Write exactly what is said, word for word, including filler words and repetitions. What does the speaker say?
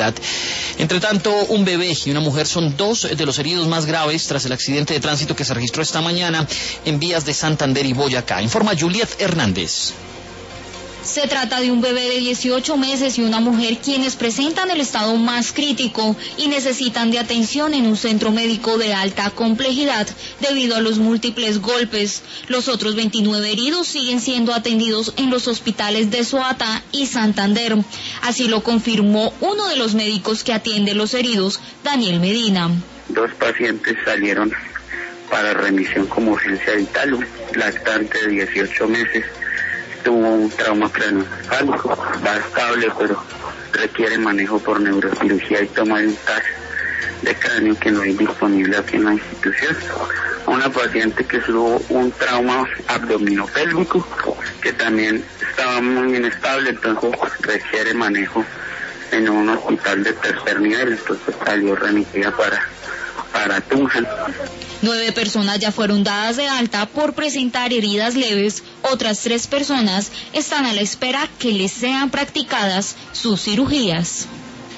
ciudad. Entre tanto, un bebé y una mujer son dos de los heridos más graves tras el accidente de tránsito que se registró esta mañana en vías de Santander y Boyacá. Informa Juliet Hernández. Se trata de un bebé de dieciocho meses y una mujer quienes presentan el estado más crítico y necesitan de atención en un centro médico de alta complejidad debido a los múltiples golpes. Los otros veintinueve heridos siguen siendo atendidos en los hospitales de Soata y Santander. Así lo confirmó uno de los médicos que atiende los heridos, Daniel Medina. Dos pacientes salieron para remisión como urgencia vital, un lactante de dieciocho meses. Tuvo un trauma craneoencefálico, va estable, pero requiere manejo por neurocirugía y toma de un T A C de cráneo que no hay disponible aquí en la institución. Una paciente que tuvo un trauma abdominopélvico, que también estaba muy inestable, entonces requiere manejo en un hospital de tercer nivel, entonces salió remitida para, para Tunja. Nueve personas ya fueron dadas de alta por presentar heridas leves, otras tres personas están a la espera que les sean practicadas sus cirugías.